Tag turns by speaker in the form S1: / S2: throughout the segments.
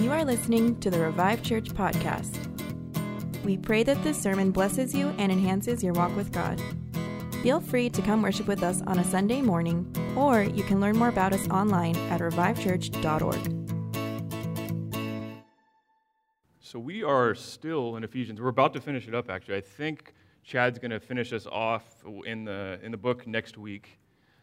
S1: You are listening to the Revive Church podcast. We pray that this sermon blesses you and enhances your walk with God. Feel free to come worship with us on a Sunday morning, or you can learn more about us online at revivechurch.org.
S2: So we are still in Ephesians. We're about to finish it up, actually. I think Chad's going to finish us off in the book next week.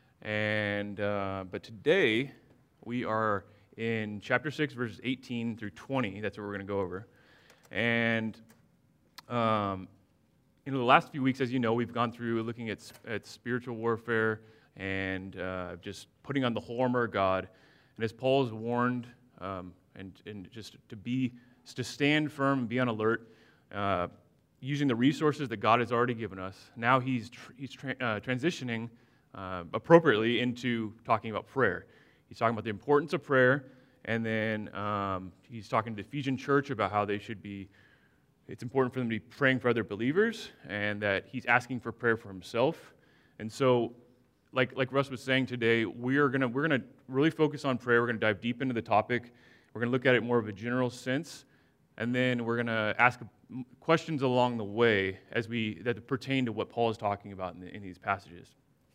S2: But today we are in chapter 6, verses 18 through 20. That's what we're going to go over. And the last few weeks, as you know, we've gone through looking at spiritual warfare and just putting on the whole armor of God. And as Paul has warned, and just to stand firm and be on alert, using the resources that God has already given us. Now he's transitioning appropriately into talking about prayer. He's talking about the importance of prayer, and then he's talking to the Ephesian church about how it's important for them to be praying for other believers, and that he's asking for prayer for himself. And so, like Russ was saying today, we're gonna really focus on prayer. We're gonna dive deep into the topic. We're gonna look at it more of a general sense, and then we're gonna ask questions along the way that pertain to what Paul is talking about in these passages.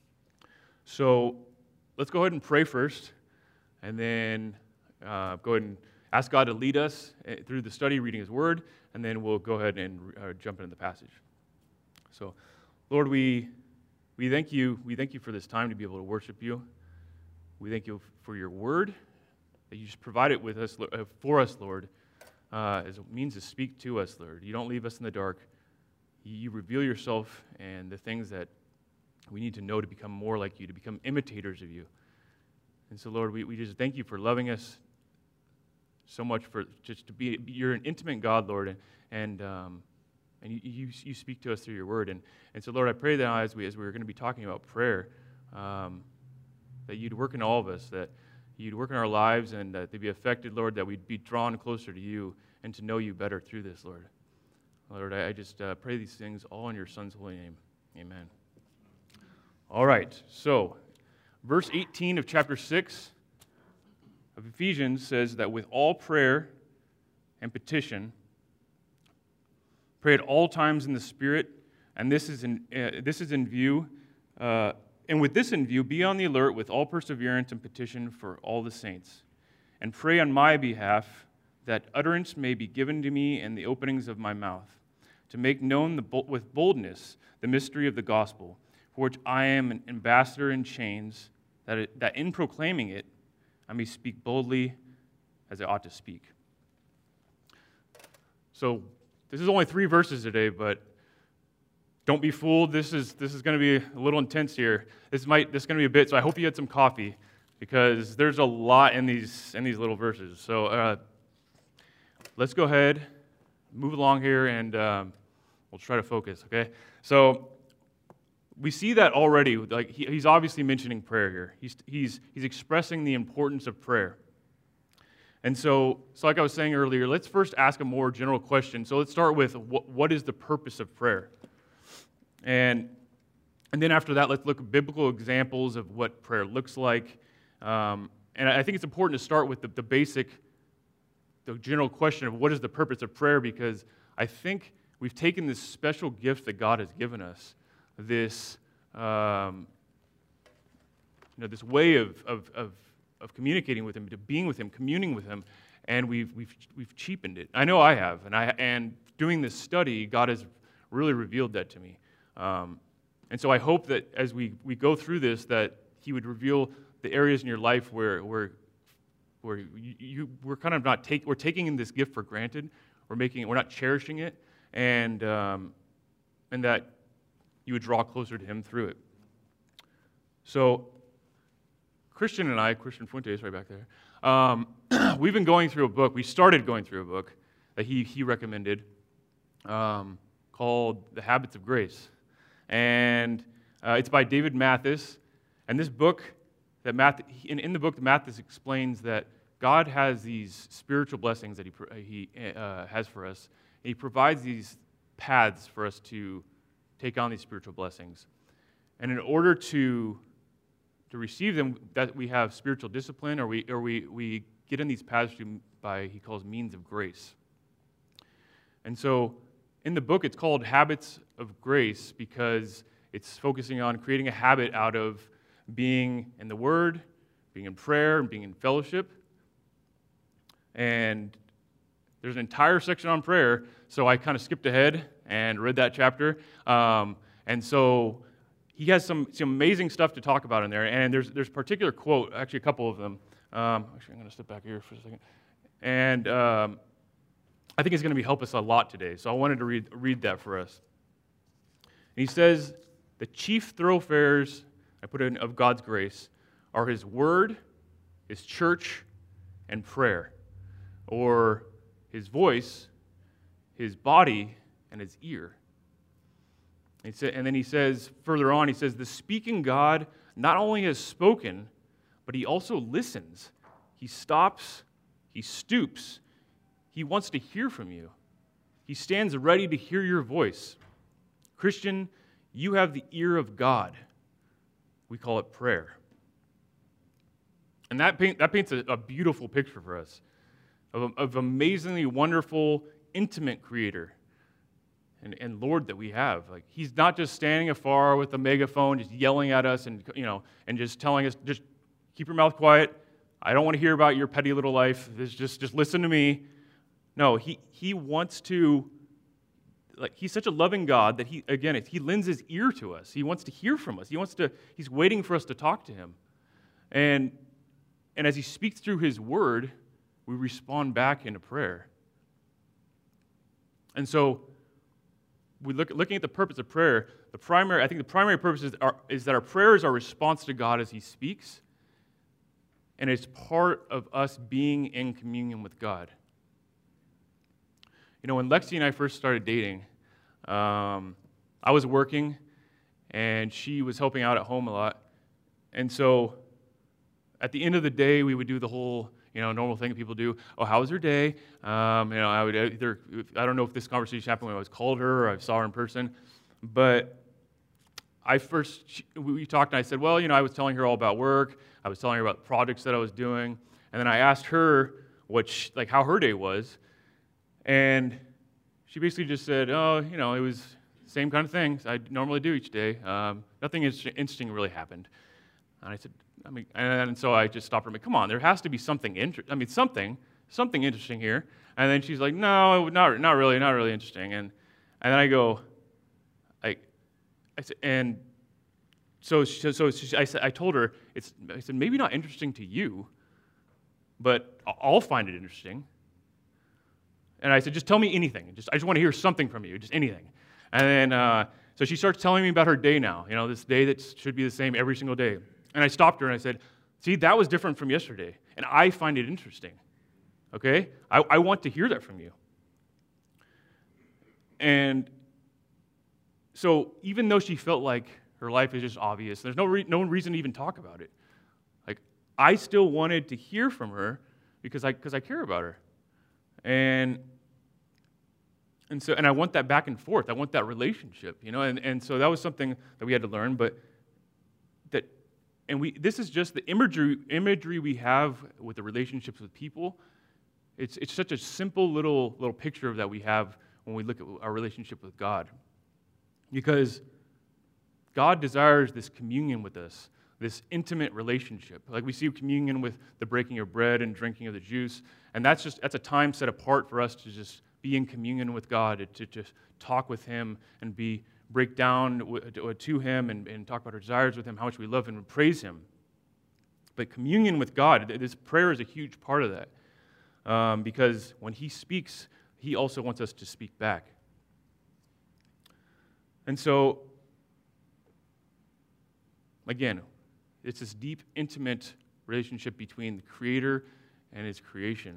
S2: So let's go ahead and pray first, and then go ahead and ask God to lead us through the study, reading His Word, and then we'll go ahead and jump into the passage. So, Lord, we thank you. We thank you for this time to be able to worship you. We thank you for your Word, that you just provide it with us, for us, Lord, as a means to speak to us, Lord. You don't leave us in the dark. You reveal yourself and the things that we need to know to become more like you, to become imitators of you. And so, Lord, we just thank you for loving us so much, for just to be, you're an intimate God, Lord, and you speak to us through your word. And so, Lord, I pray that as we're going to be talking about prayer, that you'd work in all of us, that you'd work in our lives, and that they'd be affected, Lord, that we'd be drawn closer to you and to know you better through this, Lord. Lord, I just pray these things all in your Son's holy name. Amen. All right, so verse 18 of chapter 6 of Ephesians says that with all prayer and petition, pray at all times in the Spirit, and this is in view, and with this in view, be on the alert with all perseverance and petition for all the saints, and pray on my behalf that utterance may be given to me in the openings of my mouth, to make known with boldness the mystery of the gospel, for which I am an ambassador in chains, that in proclaiming it, I may speak boldly as I ought to speak. So, this is only 3 verses today, but don't be fooled. This is going to be a little intense here. This is going to be a bit. So I hope you had some coffee, because there's a lot in these little verses. So let's go ahead, move along here, and we'll try to focus. Okay. So we see that already. Like he's obviously mentioning prayer here. He's expressing the importance of prayer. And so like I was saying earlier, let's first ask a more general question. So let's start with what is the purpose of prayer? And then after that, let's look at biblical examples of what prayer looks like. And I think it's important to start with the general question of what is the purpose of prayer, because I think we've taken this special gift that God has given us, this this way of communicating with Him, to being with Him, communing with Him, and we've cheapened it. I know I have, and doing this study, God has really revealed that to me. And so I hope that as we go through this, that He would reveal the areas in your life where we're kind of we're taking in this gift for granted. We're not cherishing it, and that you would draw closer to Him through it. So, Christian Fuentes, right back there, we've been going through a book. We started going through a book that he recommended called The Habits of Grace. And it's by David Mathis. And this book, in the book, Mathis explains that God has these spiritual blessings that He has for us. And He provides these paths for us to take on these spiritual blessings. And in order to receive them, that we have spiritual discipline, or we get in these paths by, he calls means of grace. And so in the book, it's called Habits of Grace because it's focusing on creating a habit out of being in the Word, being in prayer, and being in fellowship. And there's an entire section on prayer, so I kind of skipped ahead and read that chapter. And so he has some amazing stuff to talk about in there. And there's a particular quote, actually a couple of them. Actually, I'm going to step back here for a second. And I think it's going to help us a lot today. So I wanted to read that for us. And he says, the chief thoroughfares, I put in, of God's grace are His Word, His church, and prayer. Or His voice, His body, and His ear. And then he says, further on, he says, the speaking God not only has spoken, but He also listens. He stops, He stoops. He wants to hear from you. He stands ready to hear your voice. Christian, you have the ear of God. We call it prayer. And that paints a beautiful picture for us of amazingly wonderful, intimate Creator and Lord that we have. Like, He's not just standing afar with a megaphone, just yelling at us and just telling us, just keep your mouth quiet. I don't want to hear about your petty little life. Just listen to me. No, he wants to, He's such a loving God that He lends His ear to us. He wants to hear from us. He's waiting for us to talk to Him. And as He speaks through His Word, we respond back into prayer. And so, looking at the purpose of prayer, the primary purpose is that our prayer is our response to God as He speaks, and it's part of us being in communion with God. You know, when Lexi and I first started dating, I was working, and she was helping out at home a lot, and so at the end of the day, we would do the whole normal thing that people do. Oh, how was your day? I would either, I don't know if this conversation happened when I was called her or I saw her in person, but we talked and I said, well, I was telling her all about work. I was telling her about the projects that I was doing. And then I asked her how her day was. And she basically just said, oh, it was the same kind of things I normally do each day. Nothing interesting really happened. And I said, and so I just stopped her. Come on, there has to be something something interesting here. And then she's like, no, not really interesting. And then I go, I said, and so I told her, I said, maybe not interesting to you, but I'll find it interesting. And I said, just tell me anything. I just want to hear something from you, just anything. And then so she starts telling me about her day now. This day that should be the same every single day. And I stopped her and I said, see, that was different from yesterday, and I find it interesting, okay? I want to hear that from you. And so even though she felt like her life is just obvious, there's no reason to even talk about it. I still wanted to hear from her because I care about her. And I want that back and forth. I want that relationship, and so that was something that we had to learn, this is just the imagery we have with the relationships with people. It's such a simple little picture of that we have when we look at our relationship with God. Because God desires this communion with us, this intimate relationship. Like we see communion with the breaking of bread and drinking of the juice, and that's a time set apart for us to just be in communion with God, to just talk with Him and break down to Him and talk about our desires with Him, how much we love Him and praise Him. But communion with God, this prayer is a huge part of that. Because when He speaks, He also wants us to speak back. And so, again, it's this deep, intimate relationship between the Creator and His creation.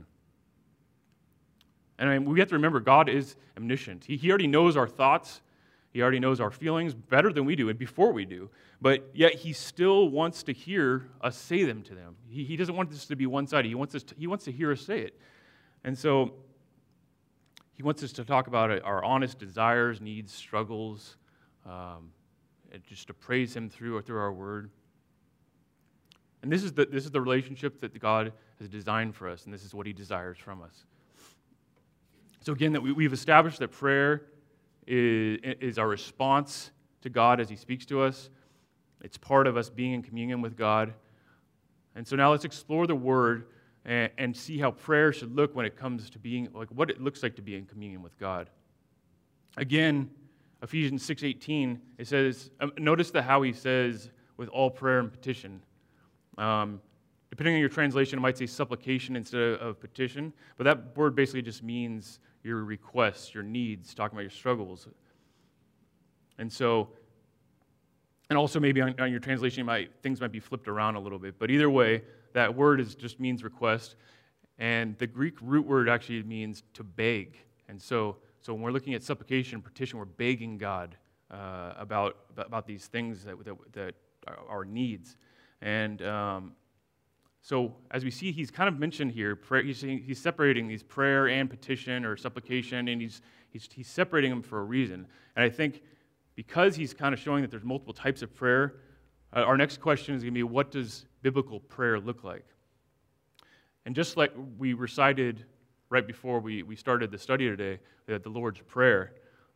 S2: And we have to remember, God is omniscient. He already knows our thoughts. He already knows our feelings better than we do and before we do. But yet He still wants to hear us say them to them. He doesn't want this to be one-sided. He wants to hear us say it. And so He wants us to talk about our honest desires, needs, struggles, and just to praise Him through our word. And this is the relationship that God has designed for us, and this is what he desires from us. So again, that we've established that prayer is our response to God as he speaks to us. It's part of us being in communion with God. And so now let's explore the Word and see how prayer should look when it comes to being, like what it looks like to be in communion with God. Again, Ephesians 6:18, it says, notice how he says, with all prayer and petition. Depending on your translation, it might say supplication instead of petition, but that word basically just means your requests, your needs, talking about your struggles. And so, and also maybe on your translation, things might be flipped around a little bit, but either way, that word just means request, and the Greek root word actually means to beg. And so when we're looking at supplication and petition, we're begging God about these things that are our needs. And so as we see, he's kind of mentioned here, he's separating these prayer and petition or supplication, and he's separating them for a reason. And I think because he's kind of showing that there's multiple types of prayer, our next question is going to be, what does biblical prayer look like? And just like we recited right before we started the study today, the Lord's Prayer,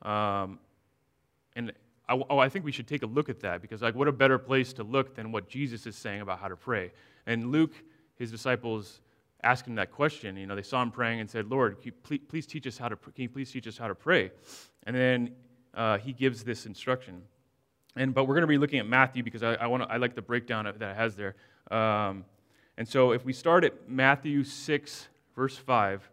S2: and I think we should take a look at that, because what a better place to look than what Jesus is saying about how to pray. And Luke, his disciples, asked him that question. They saw him praying and said, "Lord, can you please teach us how to pray?" And then he gives this instruction. But we're going to be looking at Matthew, because I like the breakdown that it has there. And so if we start at Matthew 6, verse 5,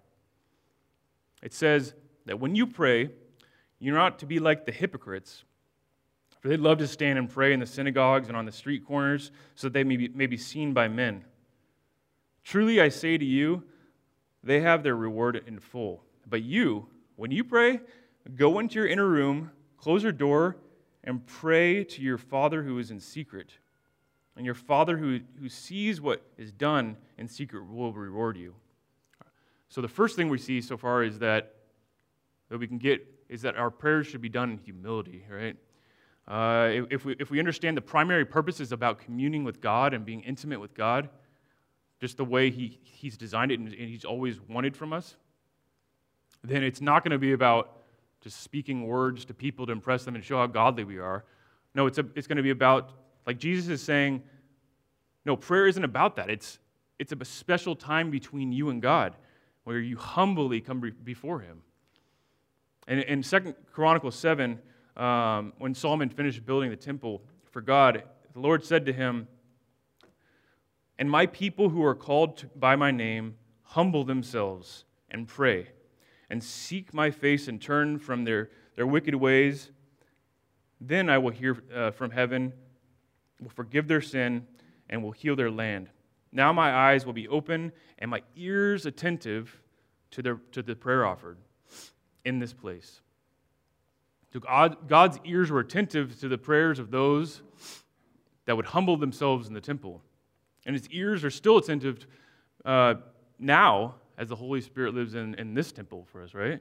S2: it says that when you pray, you're not to be like the hypocrites, for they love to stand and pray in the synagogues and on the street corners, so that they may be seen by men. Truly I say to you, they have their reward in full. But you, when you pray, go into your inner room, close your door, and pray to your Father who is in secret. And your Father who sees what is done in secret will reward you. So the first thing we see so far is that we can get is that our prayers should be done in humility, right? If we understand the primary purpose is about communing with God and being intimate with God, just the way He's designed it and He's always wanted from us, then it's not going to be about just speaking words to people to impress them and show how godly we are. No, it's going to be about, like Jesus is saying, no, prayer isn't about that. It's a special time between you and God, where you humbly come before Him. And in 2 Chronicles 7, when Solomon finished building the temple for God, the Lord said to him, "And my people who are called by my name humble themselves and pray, and seek my face and turn from their wicked ways, then I will hear from heaven, will forgive their sin, and will heal their land. Now my eyes will be open and my ears attentive to the prayer offered in this place." So God's ears were attentive to the prayers of those that would humble themselves in the temple. And His ears are still attentive now as the Holy Spirit lives in this temple for us, right?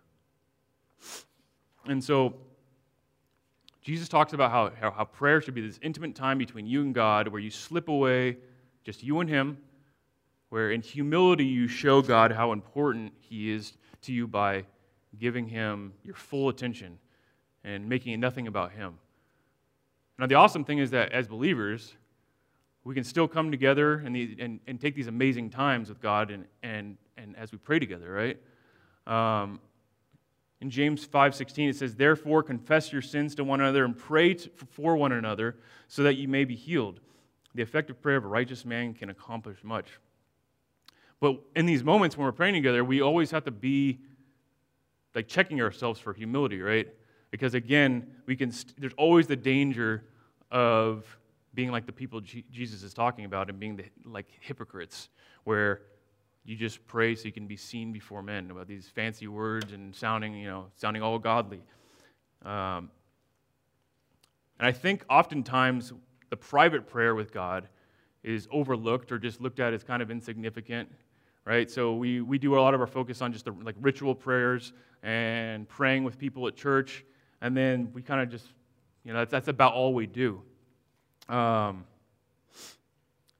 S2: And so Jesus talks about how prayer should be this intimate time between you and God, where you slip away, just you and Him, where in humility you show God how important He is to you by giving Him your full attention and making it nothing about Him. Now, the awesome thing is that as believers, we can still come together and take these amazing times with God and as we pray together, right? In James 5:16, it says, "Therefore confess your sins to one another and pray for one another so that you may be healed. The effective prayer of a righteous man can accomplish much." But in these moments when we're praying together, we always have to be like checking ourselves for humility, right? Because again, there's always the danger of being like the people Jesus is talking about and being like hypocrites, where you just pray so you can be seen before men about these fancy words and sounding all godly. And I think oftentimes the private prayer with God is overlooked or just looked at as kind of insignificant, right? So we do a lot of our focus on just the ritual prayers and praying with people at church, and then we kind of just, that's about all we do.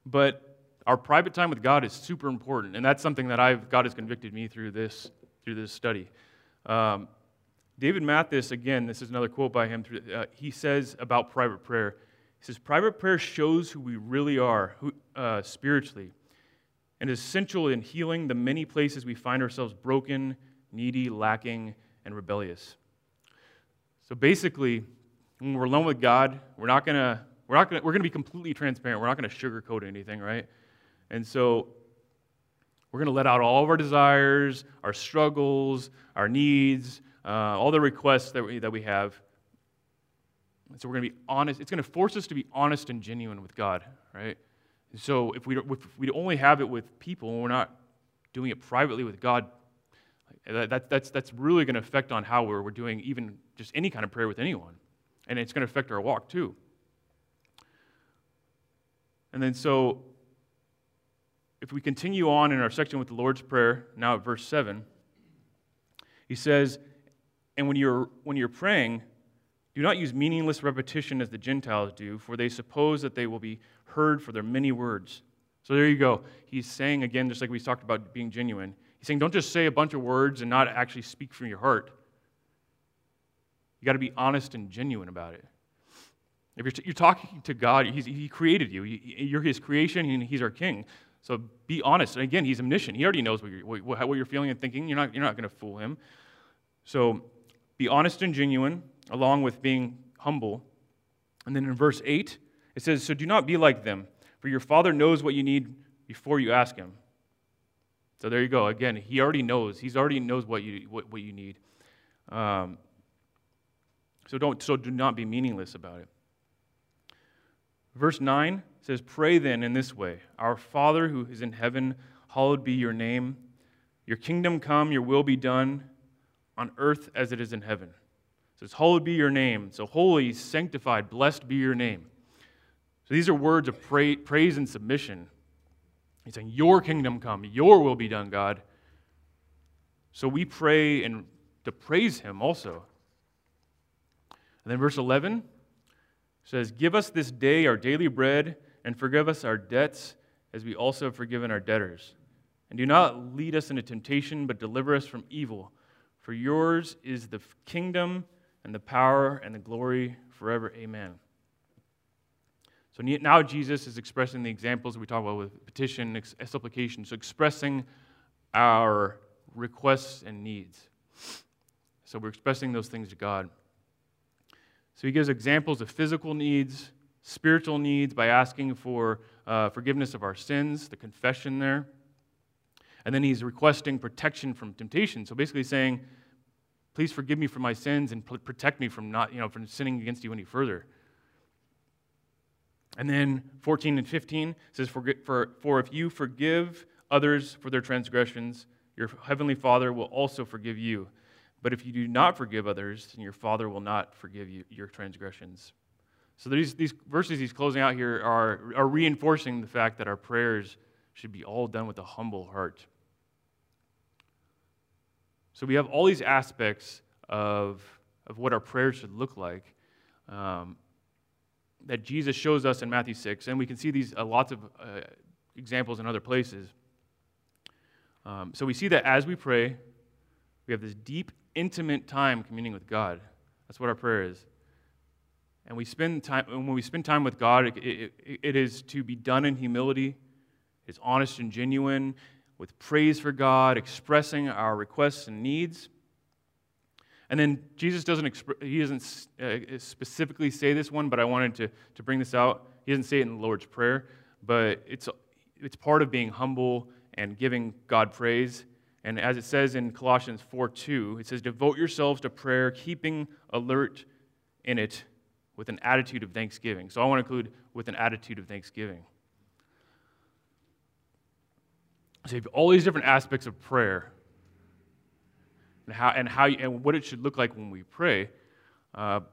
S2: But our private time with God is super important, and that's something that God has convicted me through this study. David Mathis, again, this is another quote by him. He says about private prayer. He says, "Private prayer shows who we really are spiritually, and is essential in healing the many places we find ourselves broken, needy, lacking, and rebellious." So basically, when we're alone with God, we're going to be completely transparent. We're not going to sugarcoat anything, right? And so we're going to let out all of our desires, our struggles, our needs, all the requests that we have. And so we're going to be honest. It's going to force us to be honest and genuine with God, right? And so if we only have it with people and we're not doing it privately with God, that's really going to affect on how we're doing even just any kind of prayer with anyone. And it's going to affect our walk too. And then so if we continue on in our section with the Lord's Prayer, now at verse 7, he says, "And when you're praying, do not use meaningless repetition as the Gentiles do, for they suppose that they will be heard for their many words." So there you go. He's saying again, just like we talked about being genuine, he's saying don't just say a bunch of words and not actually speak from your heart. You got to be honest and genuine about it. If you're talking to God, He created you. You're His creation, and He's our King. So be honest. And again, He's omniscient. He already knows what you're feeling and thinking. You're not going to fool Him. So be honest and genuine, along with being humble. And then in verse 8, it says, "So do not be like them, for your Father knows what you need before you ask Him." So there you go. Again, He already knows. He already knows what you need. So do not be meaningless about it. Verse 9 says, "Pray then in this way, Our Father who is in heaven, hallowed be your name. Your kingdom come, your will be done, on earth as it is in heaven." So it's hallowed be your name. So holy, sanctified, blessed be your name. So these are words of praise and submission. He's saying, your kingdom come, your will be done, God. So we pray and to praise Him also. And then verse 11 says, "Give us this day our daily bread, and forgive us our debts, as we also have forgiven our debtors. And do not lead us into temptation, but deliver us from evil. For yours is the kingdom, and the power, and the glory forever. Amen." So now Jesus is expressing the examples we talked about with petition, supplication. So expressing our requests and needs. So we're expressing those things to God. So He gives examples of physical needs, spiritual needs by asking for forgiveness of our sins, the confession there. And then He's requesting protection from temptation. So basically saying, please forgive me for my sins and protect me from from sinning against you any further. And then 14 and 15 says, for if you forgive others for their transgressions, your heavenly Father will also forgive you. But if you do not forgive others, then your Father will not forgive you your transgressions. So these verses He's closing out here are reinforcing the fact that our prayers should be all done with a humble heart. So we have all these aspects of what our prayers should look like that Jesus shows us in Matthew 6, and we can see these lots of examples in other places. So we see that as we pray, we have this deep, intimate time communing with God. That's what our prayer is. And when we spend time with God, it is to be done in humility. It's honest and genuine, with praise for God, expressing our requests and needs. And then Jesus doesn't specifically say this one, but I wanted to bring this out. He doesn't say it in the Lord's Prayer, but it's part of being humble and giving God praise. And as it says in Colossians 4:2, it says, "Devote yourselves to prayer, keeping alert in it with an attitude of thanksgiving." So I want to include with an attitude of thanksgiving. So you have all these different aspects of prayer and what it should look like when we pray. But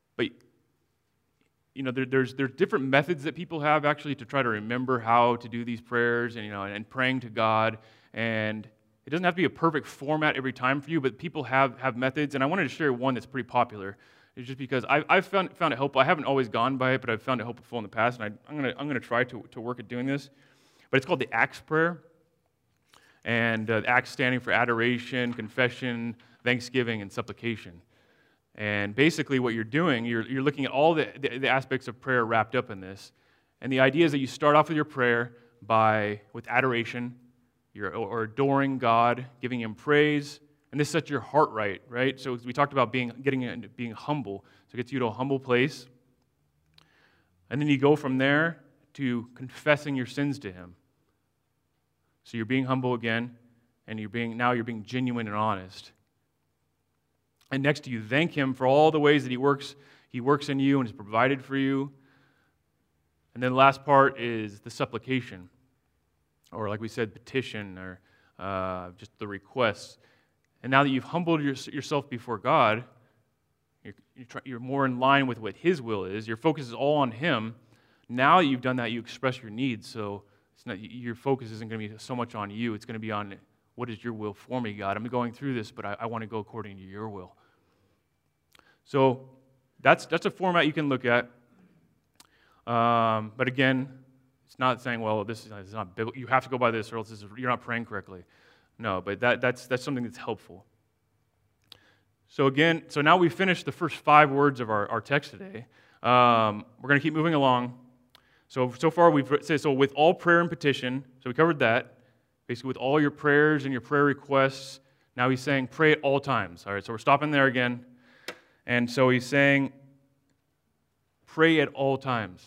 S2: there's different methods that people have actually to try to remember how to do these prayers and praying to God. And it doesn't have to be a perfect format every time for you, but people have methods. And I wanted to share one that's pretty popular. It's just because I've found it helpful. I haven't always gone by it, but I've found it helpful in the past, and I'm gonna try to work at doing this. But it's called the Acts prayer, and Acts standing for adoration, confession, thanksgiving, and supplication. And basically, what you're doing, you're looking at all the aspects of prayer wrapped up in this. And the idea is that you start off with your prayer with adoration, or adoring God, giving Him praise. And this sets your heart right? So we talked about being humble. So it gets you to a humble place. And then you go from there to confessing your sins to Him. So you're being humble again, and you're being genuine and honest. And next you thank Him for all the ways that He works in you and has provided for you. And then the last part is the supplication, or like we said, petition, or just the requests. And now that you've humbled yourself before God, you're more in line with what His will is. Your focus is all on Him. Now that you've done that, you express your needs. So your focus isn't going to be so much on you. It's going to be on, what is your will for me, God? I'm going through this, but I want to go according to your will. So that's a format you can look at. But again, it's not saying, well, this is not biblical. You have to go by this, or else you're not praying correctly. No, but that's something that's helpful. So now we've finished the first 5 words of our text today. We're going to keep moving along. So far we've said, so with all prayer and petition, so we covered that. Basically with all your prayers and your prayer requests. Now he's saying pray at all times. All right, so we're stopping there again. And so he's saying pray at all times.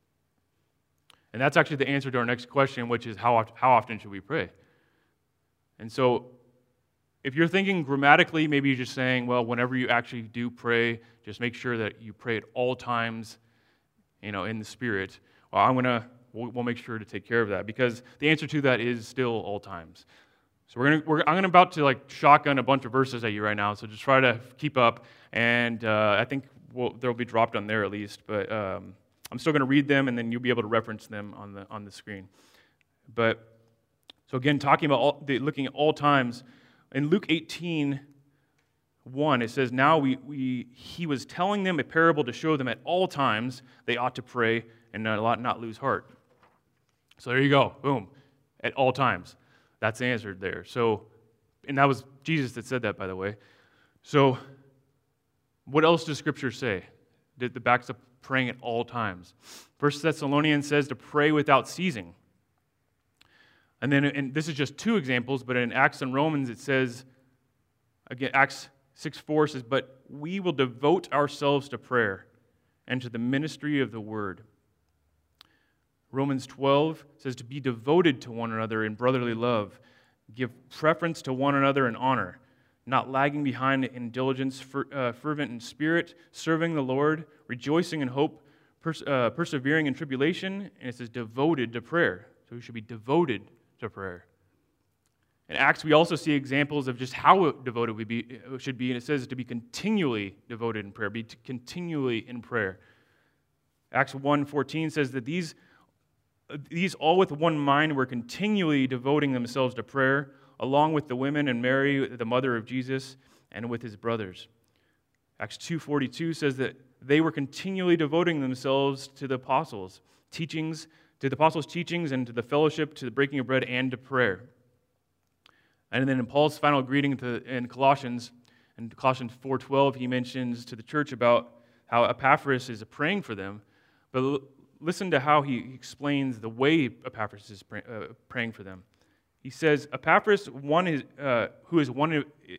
S2: And that's actually the answer to our next question, which is how often should we pray? And so if you're thinking grammatically, maybe you're just saying, well, whenever you actually do pray, just make sure that you pray at all times, in the Spirit. Well, we'll make sure to take care of that, because the answer to that is still all times. So I'm about to shotgun a bunch of verses at you right now, so just try to keep up, and I think they'll be dropped on there at least, but I'm still going to read them, and then you'll be able to reference them on the screen. But so again, talking about looking at all times, in Luke 18:1, it says, "Now he was telling them a parable to show them at all times they ought to pray and not lose heart." So there you go, boom, at all times. That's answered there. So, and that was Jesus that said that, by the way. So, what else does Scripture say? That backs up praying at all times. 1 Thessalonians says to pray without ceasing. And then, and this is just 2 examples, but in Acts and Romans it says, again, Acts 6:4 says, "But we will devote ourselves to prayer and to the ministry of the word." Romans 12 says to be devoted to one another in brotherly love, give preference to one another in honor, not lagging behind in diligence, fervent in spirit, serving the Lord, rejoicing in hope, persevering in tribulation, and it says devoted to prayer. So we should be devoted to prayer. In Acts, we also see examples of just how devoted we should be, and it says to be continually devoted in prayer, continually in prayer. Acts 1:14 says that these all with one mind were continually devoting themselves to prayer, along with the women and Mary, the mother of Jesus, and with his brothers. Acts 2:42 says that they were continually devoting themselves to the apostles' teachings, and to the fellowship, to the breaking of bread, and to prayer. And then in Paul's final greeting in Colossians 4:12, he mentions to the church about how Epaphras is praying for them. But listen to how he explains the way Epaphras is praying for them. He says, "Epaphras, who is one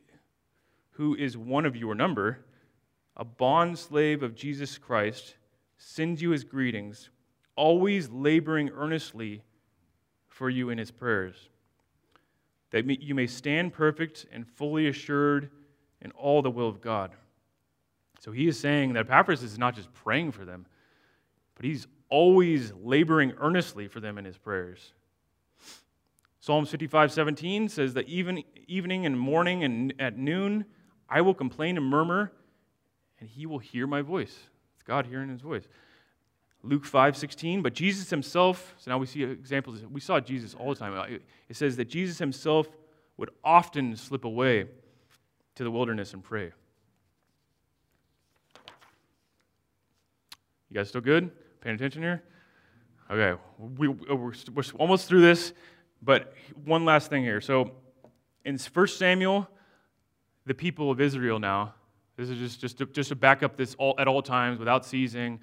S2: of your number, a bond slave of Jesus Christ, sends you his greetings, always laboring earnestly for you in his prayers, that you may stand perfect and fully assured in all the will of God." So he is saying that Epaphras is not just praying for them, but he's always laboring earnestly for them in his prayers. Psalms 55:17 says that evening and morning and at noon, I will complain and murmur, and he will hear my voice. It's God hearing his voice. Luke 5:16, but Jesus himself, so now we see examples, we saw Jesus all the time. It says that Jesus himself would often slip away to the wilderness and pray. You guys still good? Paying attention here? Okay, we're almost through this, but one last thing here. So in 1 Samuel, the people of Israel now, this is just to back up this at all times without ceasing.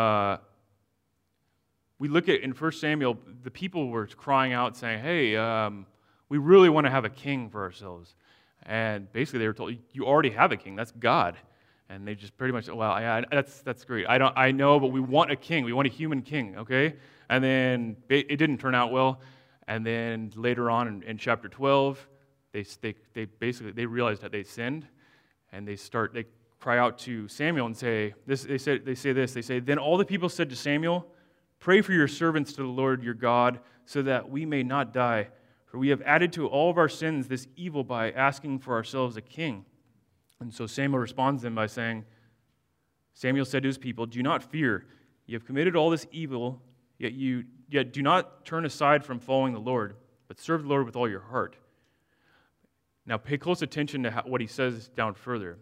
S2: We look at in 1 Samuel, the people were crying out saying, hey, we really want to have a king for ourselves. And basically they were told, you already have a king, that's God. And they just pretty much, well, yeah, that's great. I know, but we want a king. We want a human king, okay? And then it didn't turn out well. And then later on in chapter 12, they basically realized that they sinned, and they cry out to Samuel and say this. They say, then all the people said to Samuel, pray for your servants to the Lord your God, so that we may not die. For we have added to all of our sins this evil by asking for ourselves a king. And so Samuel responds to them by saying, Samuel said to his people, do not fear. You have committed all this evil, yet do not turn aside from following the Lord, but serve the Lord with all your heart. Now pay close attention to what he says down further.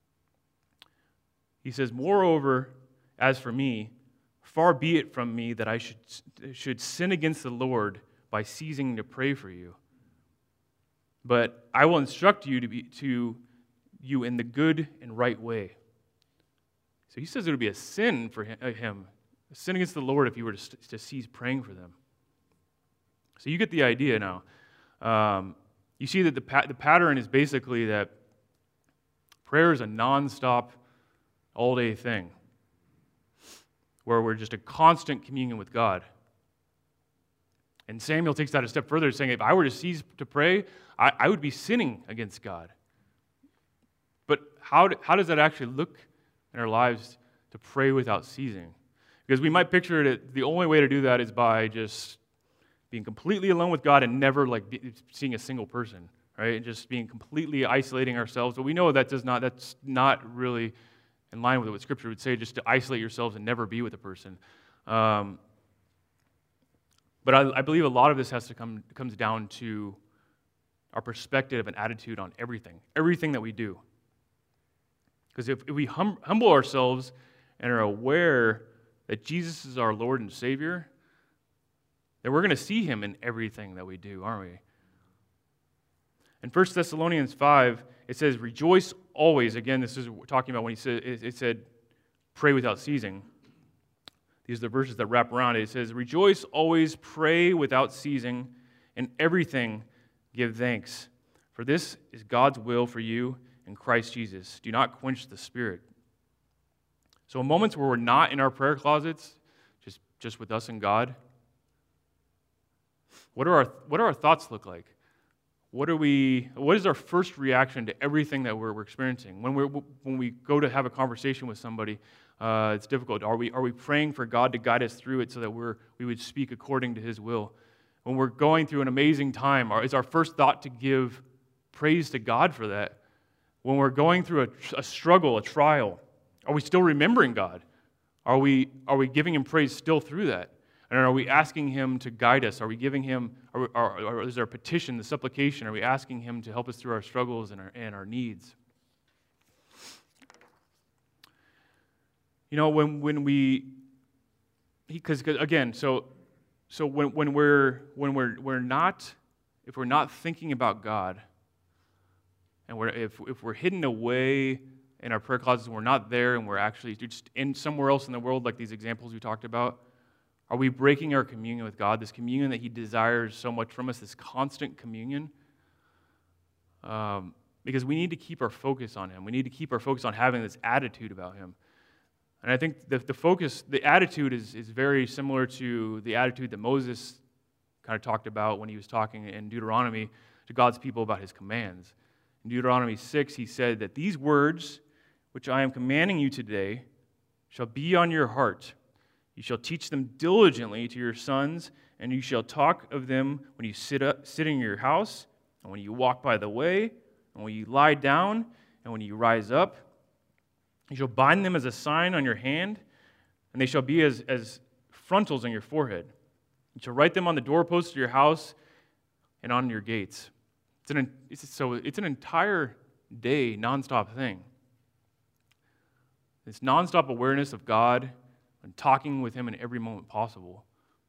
S2: He says, moreover, as for me, far be it from me that I should sin against the Lord by ceasing to pray for you. But I will instruct you to you in the good and right way. So he says it would be a sin for him, a sin against the Lord if he were to cease praying for them. So you get the idea now. You see that the pattern is basically that prayer is a nonstop, all-day thing, where we're just a constant communion with God. And Samuel takes that a step further, saying, if I were to cease to pray, I would be sinning against God. But how does that actually look in our lives to pray without ceasing? Because we might picture it, the only way to do that is by just being completely alone with God and never seeing a single person, right? And just being completely isolating ourselves. But we know that's not really in line with what Scripture would say, just to isolate yourselves and never be with a person. But I believe a lot of this comes down to our perspective and attitude on everything that we do. Because if we humble ourselves and are aware that Jesus is our Lord and Savior, then we're going to see Him in everything that we do, aren't we? In 1 Thessalonians 5, it says, rejoice always. Again, this is talking about when it said, pray without ceasing. These are the verses that wrap around it. It says, rejoice always, pray without ceasing, in everything give thanks. For this is God's will for you in Christ Jesus. Do not quench the Spirit. So in moments where we're not in our prayer closets, just with us and God, what do our thoughts look like? What is our first reaction to everything that we're experiencing? When we go to have a conversation with somebody, it's difficult. Are we praying for God to guide us through it so that we would speak according to His will? When we're going through an amazing time, is our first thought to give praise to God for that? When we're going through a struggle, a trial, are we still remembering God? Are we giving Him praise still through that? And are we asking Him to guide us? Are we giving Him, or is our petition, the supplication, are we asking Him to help us through our struggles and our needs? You know, because again, so when we're not, if we're not thinking about God, and if we're hidden away in our prayer closets and we're not there and we're actually just in somewhere else in the world, like these examples we talked about, are we breaking our communion with God, this communion that He desires so much from us, this constant communion? Because we need to keep our focus on Him. We need to keep our focus on having this attitude about Him. And I think the attitude is very similar to the attitude that Moses kind of talked about when he was talking in Deuteronomy to God's people about His commands. In Deuteronomy 6, he said that these words, which I am commanding you today, shall be on your heart. You shall teach them diligently to your sons, and you shall talk of them when you sit in your house, and when you walk by the way, and when you lie down, and when you rise up. You shall bind them as a sign on your hand, and they shall be as frontals on your forehead. You shall write them on the doorposts of your house and on your gates. It's an entire day, nonstop thing. This nonstop awareness of God, and talking with him in every moment possible.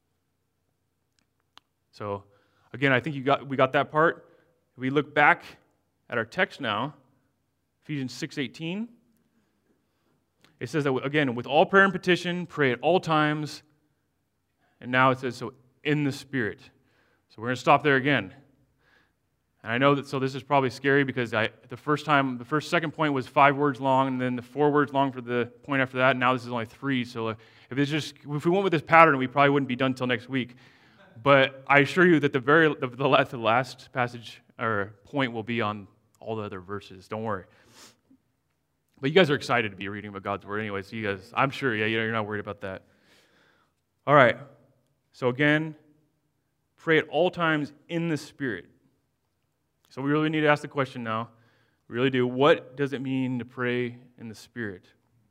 S2: So, again, I think we got that part. If we look back at our text now, Ephesians 6:18, it says that, again, with all prayer and petition, pray at all times. And now it says, so in the Spirit. So we're going to stop there again. And I know that, so this is probably scary because the second point was 5 words long, and then the 4 words long for the point after that, and now this is only 3. So if we went with this pattern, we probably wouldn't be done until next week. But I assure you that the last passage or point will be on all the other verses. Don't worry. But you guys are excited to be reading about God's Word anyway, so you guys, I'm sure, you're not worried about that. All right. So again, pray at all times in the Spirit. So we really need to ask the question now. We really do. What does it mean to pray in the Spirit?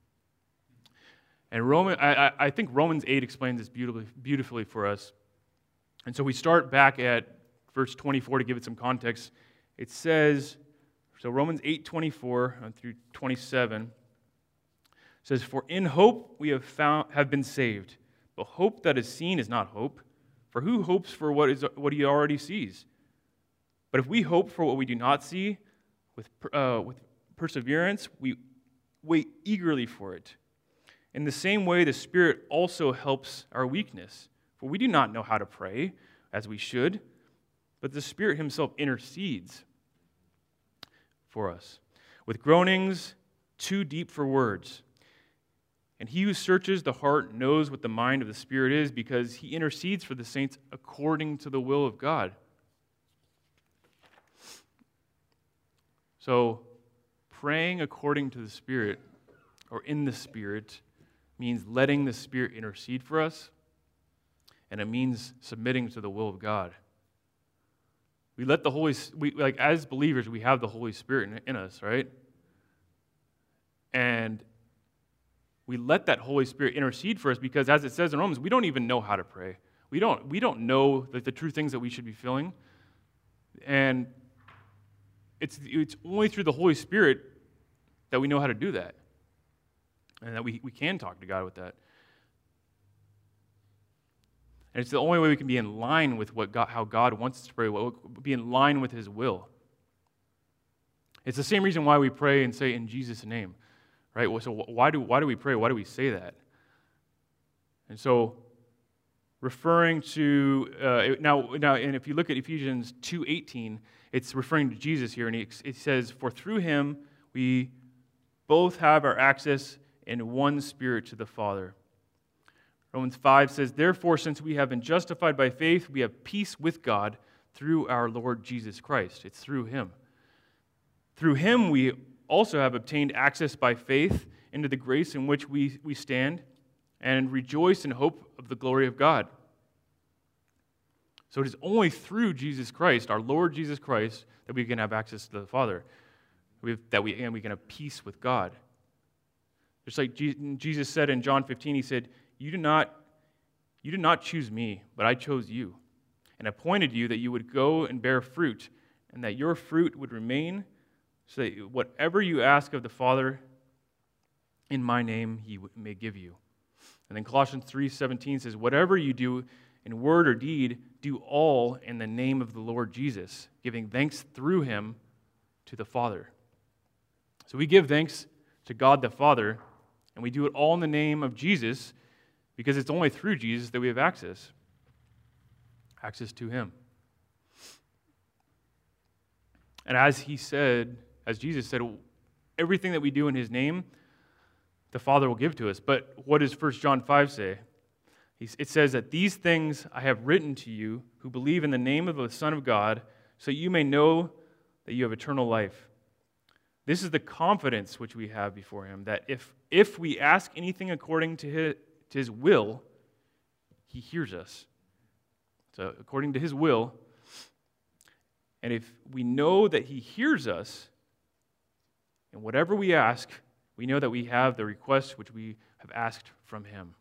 S2: And I think Romans 8 explains this beautifully for us. And so we start back at verse 24 to give it some context. It says, so Romans 8:24 through 27 says, "For in hope we have been saved, but hope that is seen is not hope. For who hopes for what he already sees? But if we hope for what we do not see, with perseverance, we wait eagerly for it. In the same way, the Spirit also helps our weakness. For we do not know how to pray as we should, but the Spirit himself intercedes for us with groanings too deep for words. And he who searches the heart knows what the mind of the Spirit is, because he intercedes for the saints according to the will of God." So, praying according to the Spirit, or in the Spirit, means letting the Spirit intercede for us, and it means submitting to the will of God. We let the as believers, we have the Holy Spirit in us, right? And we let that Holy Spirit intercede for us because, as it says in Romans, we don't even know how to pray. We don't know the true things that we should be feeling. And it's only through the Holy Spirit that we know how to do that. And that we can talk to God with that. And it's the only way we can be in line with how God wants us to pray, be in line with his will. It's the same reason why we pray and say, "In Jesus' name." Right? So why do we pray? Why do we say that? And so, referring to now, and if you look at Ephesians 2:18, it's referring to Jesus here, and it says, "For through him we both have our access in one Spirit to the Father." Romans 5 says, "Therefore, since we have been justified by faith, we have peace with God through our Lord Jesus Christ." It's through him. Through him we also have obtained access by faith into the grace in which we stand and rejoice in hope of the glory of God. So it is only through Jesus Christ, our Lord Jesus Christ, that we can have access to the Father, and we can have peace with God. Just like Jesus said in John 15, he said, You did not choose me, but I chose you, and appointed you that you would go and bear fruit, and that your fruit would remain, so that whatever you ask of the Father in my name, he may give you." And then Colossians 3:17 says, "Whatever you do in word or deed, do all in the name of the Lord Jesus, giving thanks through him to the Father." So we give thanks to God the Father, and we do it all in the name of Jesus, because it's only through Jesus that we have access to him. And as Jesus said, everything that we do in his name, the Father will give to us. But what does 1 John 5 say? It says that these things I have written to you who believe in the name of the Son of God, so you may know that you have eternal life. This is the confidence which we have before him, that if we ask anything according to his will, he hears us. So according to his will, and if we know that he hears us, and whatever we ask, we know that we have the request which we have asked from him.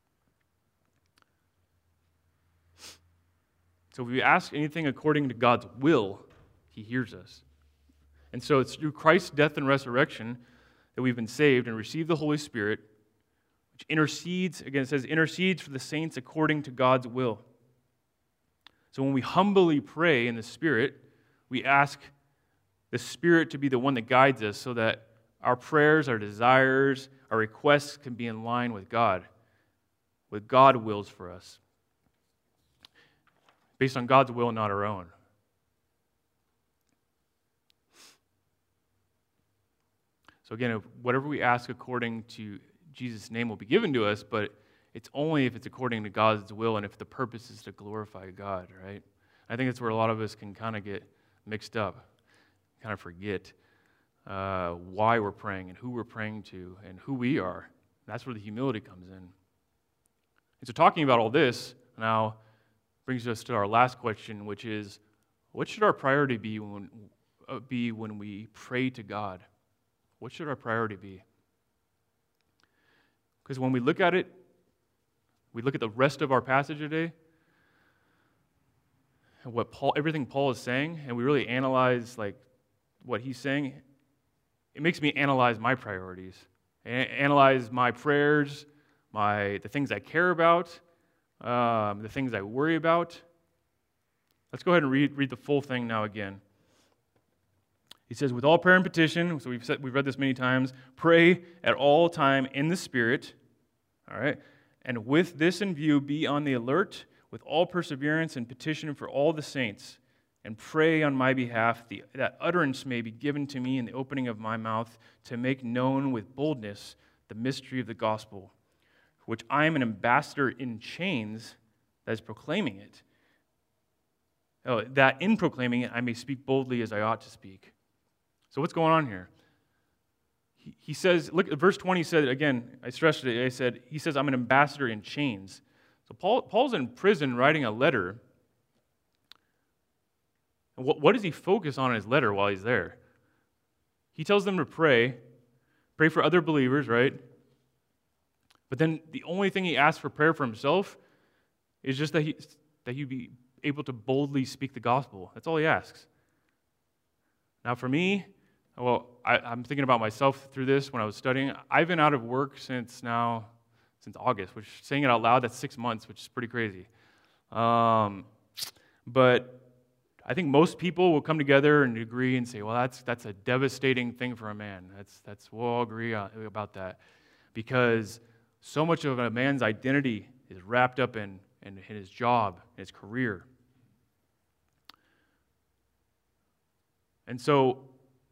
S2: So if we ask anything according to God's will, he hears us. And so it's through Christ's death and resurrection that we've been saved and received the Holy Spirit, which intercedes, again, it says intercedes for the saints according to God's will. So when we humbly pray in the Spirit, we ask the Spirit to be the one that guides us so that our prayers, our desires, our requests can be in line with God, what God wills for us, based on God's will, not our own. So again, whatever we ask according to Jesus' name will be given to us, but it's only if it's according to God's will and if the purpose is to glorify God, right? I think that's where a lot of us can kind of get mixed up, kind of forget why we're praying and who we're praying to and who we are. That's where the humility comes in. And so talking about all this now brings us to our last question, which is, what should our priority be when we pray to God? What should our priority be? Because when we look at it, we look at the rest of our passage today, and everything Paul is saying, and we really analyze like what he's saying, it makes me analyze my priorities, analyze my prayers, the things I care about, the things I worry about. Let's go ahead and read the full thing now again. He says, with all prayer and petition, so we've read this many times, pray at all time in the Spirit, all right? And with this in view, be on the alert with all perseverance and petition for all the saints, and pray on my behalf that utterance may be given to me in the opening of my mouth to make known with boldness the mystery of the gospel, for which I am an ambassador in chains that is proclaiming it. Oh, that in proclaiming it I may speak boldly as I ought to speak. So what's going on here? He says, look, verse 20 said, again, I stressed it, he says, I'm an ambassador in chains. So Paul's in prison writing a letter. And what does he focus on in his letter while he's there? He tells them to pray for other believers, right? But then the only thing he asks for prayer for himself is just that he be able to boldly speak the gospel. That's all he asks. Now for me, well, I'm thinking about myself through this when I was studying. I've been out of work since August, which, saying it out loud, that's 6 months, which is pretty crazy. But I think most people will come together and agree and say, well, that's a devastating thing for a man. We'll all agree about that. Because so much of a man's identity is wrapped up in his job, in his career. And so,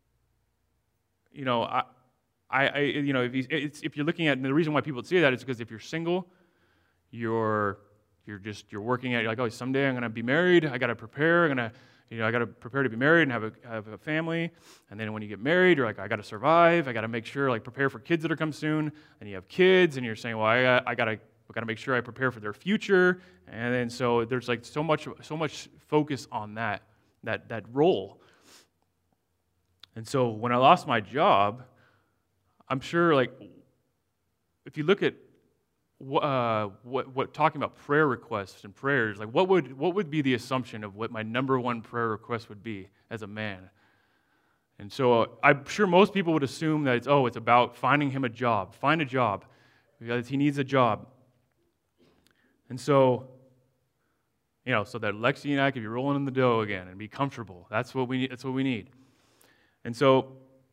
S2: if you're looking at, and the reason why people say that is because if you're single, you're working at, you're like, oh, someday I'm going to be married. I got to prepare. I got to prepare to be married and have a family. And then when you get married, you're like, I got to survive. I got to make sure, prepare for kids that are come soon. And you have kids, and you're saying, well, I got to make sure I prepare for their future. And then so there's so much focus on that role. And so when I lost my job, I'm sure, if you look at what talking about prayer requests and prayers, what would be the assumption of what my number one prayer request would be as a man? And so I'm sure most people would assume that it's about finding him a job. Find a job, because he needs a job. And so, so that Lexi and I could be rolling in the dough again and be comfortable. That's what we need. And so,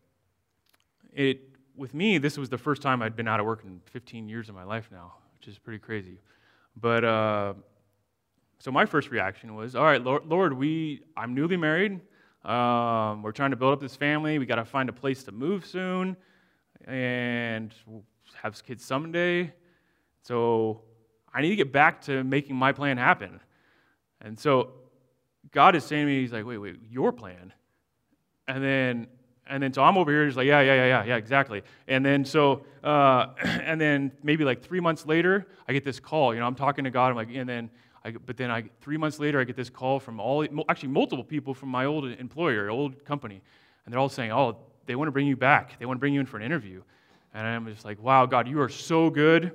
S2: with me, this was the first time I'd been out of work in 15 years of my life now, which is pretty crazy. But, so my first reaction was, all right, Lord, I'm newly married. We're trying to build up this family. We got to find a place to move soon, and we'll have kids someday. So I need to get back to making my plan happen. And so God is saying to me, he's like, wait, your plan? And then so I'm over here just like, yeah, exactly. And then and then maybe 3 months later, I get this call. I'm talking to God. I'm like, 3 months later, I get this call from multiple people from my old employer, old company. And they're all saying, oh, they want to bring you back. They want to bring you in for an interview. And I'm just like, wow, God, you are so good.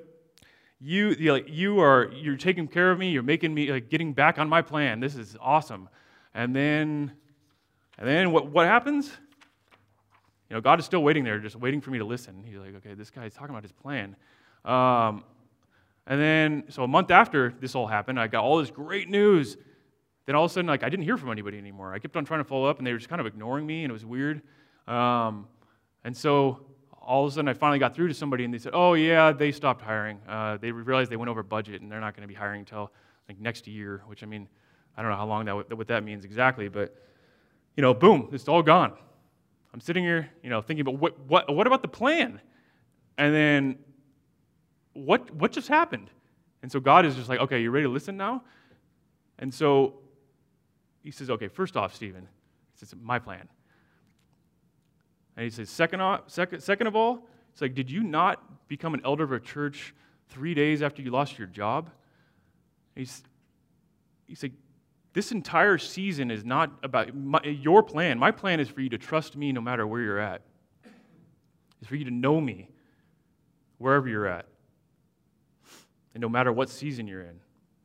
S2: You're taking care of me. You're making me getting back on my plan. This is awesome. And then what happens? God is still waiting there, just waiting for me to listen. He's like, okay, this guy's talking about his plan. And then, so a month after this all happened, I got all this great news. Then all of a sudden, I didn't hear from anybody anymore. I kept on trying to follow up, and they were just kind of ignoring me, and it was weird. And so all of a sudden, I finally got through to somebody, and they said, "Oh yeah, they stopped hiring. They realized they went over budget, and they're not going to be hiring until next year." Which, I mean, I don't know how long what that means exactly, but boom, it's all gone. I'm sitting here, thinking about what about the plan? And then what just happened? And so God is just like, "Okay, you ready to listen now?" And so he says, "Okay, first off, Stephen," he says, "my plan." And he says, second of all, it's like, "Did you not become an elder of a church 3 days after you lost your job?" He's like, "This entire season is not about your plan. My plan is for you to trust me no matter where you're at. It's for you to know me wherever you're at, and no matter what season you're in."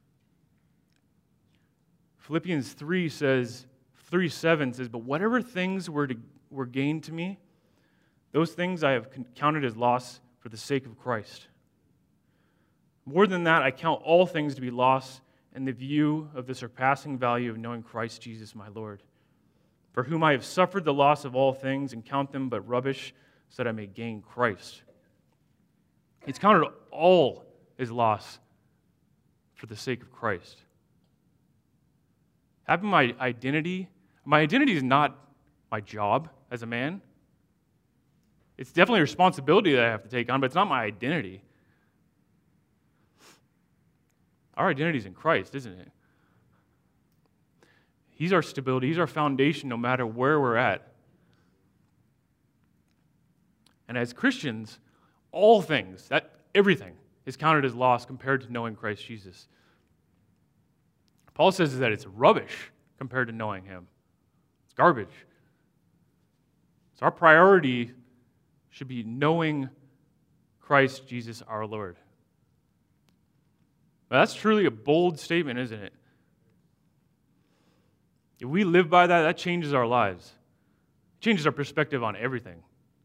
S2: Philippians 3:7 says, "But whatever things were gained to me, those things I have counted as loss for the sake of Christ. More than that, I count all things to be loss in the view of the surpassing value of knowing Christ Jesus my Lord, for whom I have suffered the loss of all things and count them but rubbish, so that I may gain Christ." It's counted all as loss for the sake of Christ. Having my identity is not my job as a man. It's definitely a responsibility that I have to take on, but it's not my identity. Our identity is in Christ, isn't it? He's our stability. He's our foundation no matter where we're at. And as Christians, everything is counted as loss compared to knowing Christ Jesus. Paul says that it's rubbish compared to knowing Him. It's garbage. So our priority should be knowing Christ Jesus our Lord. Now, that's truly a bold statement, isn't it? If we live by that, that changes our lives. It changes our perspective on everything.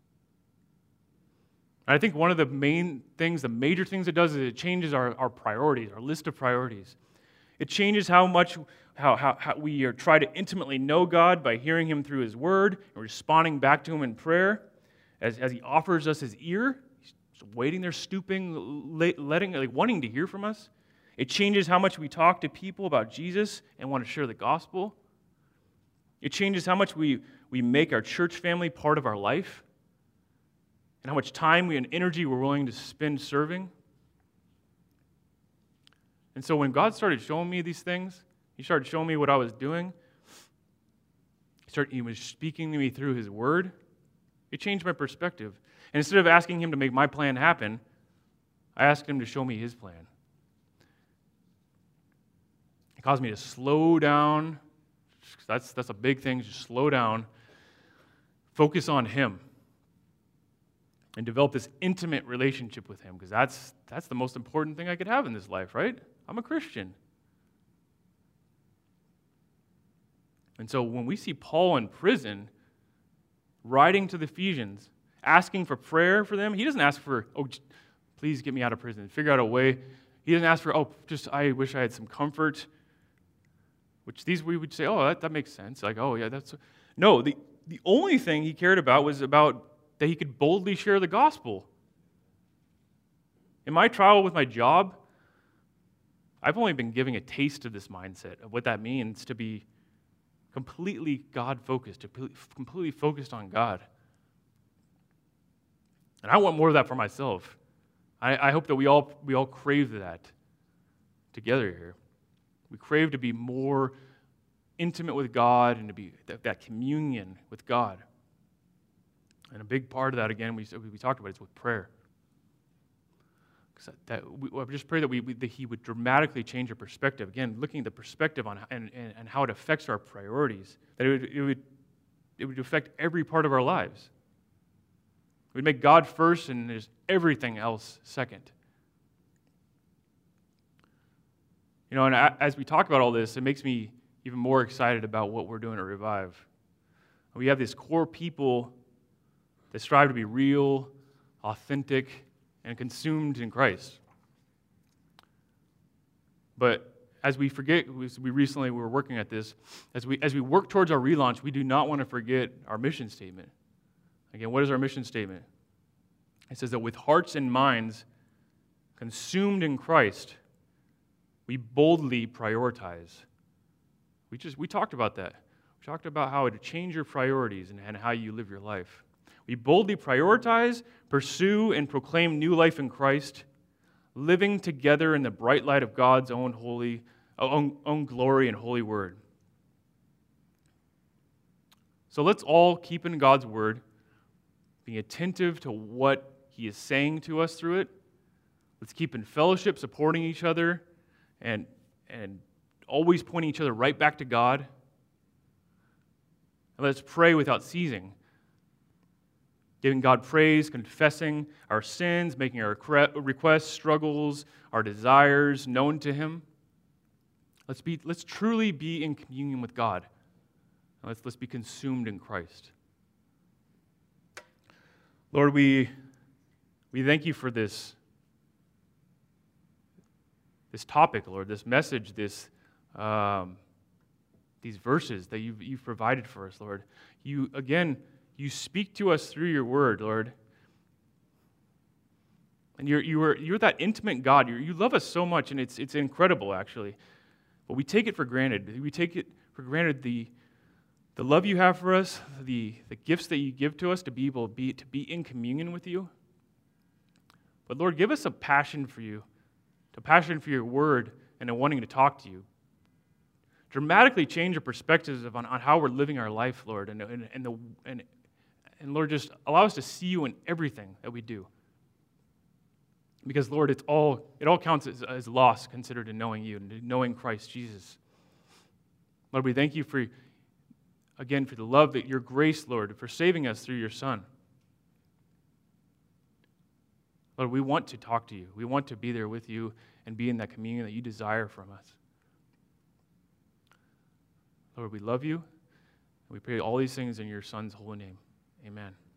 S2: And I think one of the major things it does is it changes our priorities, our list of priorities. It changes how we try to intimately know God by hearing Him through His Word and responding back to Him in prayer as He offers us His ear. He's waiting there, stooping, wanting to hear from us. It changes how much we talk to people about Jesus and want to share the gospel. It changes how much we make our church family part of our life and how much time and energy we're willing to spend serving. And so when God started showing me these things, He started showing me what I was doing, He was speaking to me through His Word, it changed my perspective. And instead of asking Him to make my plan happen, I asked Him to show me His plan. It caused me to slow down. That's a big thing, just slow down, focus on Him, and develop this intimate relationship with Him, because that's the most important thing I could have in this life, right? I'm a Christian. And so when we see Paul in prison, writing to the Ephesians, asking for prayer for them, he doesn't ask for, "Oh, please get me out of prison, figure out a way." He doesn't ask for, I wish I had some comfort, which we would say, "Oh, that makes sense." Like, "Oh, yeah, that's..." No, the only thing he cared about was about that he could boldly share the gospel. In my trial with my job, I've only been giving a taste of this mindset of what that means to be completely God-focused, completely focused on God. And I want more of that for myself. I hope that we all crave that together here. We crave to be more intimate with God and to be that communion with God. And a big part of that, again, we talked about, is with prayer. I just pray that He would dramatically change our perspective. Again, looking at the perspective on and how it affects our priorities, that it would affect every part of our lives. We'd make God first and there's everything else second. And as we talk about all this, it makes me even more excited about what we're doing at Revive. We have this core people that strive to be real, authentic, and consumed in Christ. But as we forget, we recently were working at this, as we work towards our relaunch, we do not want to forget our mission statement. Again, what is our mission statement? It says that with hearts and minds consumed in Christ, we boldly prioritize. We talked about that. We talked about how to change your priorities and how you live your life. We boldly prioritize, pursue, and proclaim new life in Christ, living together in the bright light of God's own glory and holy word. So let's all keep in God's word, being attentive to what He is saying to us through it. Let's keep in fellowship, supporting each other, and always pointing each other right back to God. And let's pray without ceasing, giving God praise, confessing our sins, making our requests, struggles, our desires known to Him. Let's truly be in communion with God. Let's be consumed in Christ. Lord, we thank You for this topic, Lord, this message, these verses that you've provided for us, Lord. You speak to us through Your word, Lord. And you're that intimate God. You love us so much, and it's incredible, actually. But we take it for granted. We take it for granted the love You have for us, the gifts that You give to us to be able to be in communion with You. But Lord, give us a passion for You, a passion for Your word, and a wanting to talk to You. Dramatically change our perspectives on how we're living our life, Lord, and Lord, just allow us to see You in everything that we do. Because Lord, it all counts as loss considered in knowing You and knowing Christ Jesus. Lord, we thank You for the love, that Your grace, Lord, for saving us through Your Son. Lord, we want to talk to You. We want to be there with You and be in that communion that You desire from us. Lord, we love You, and we pray all these things in Your Son's holy name. Amen.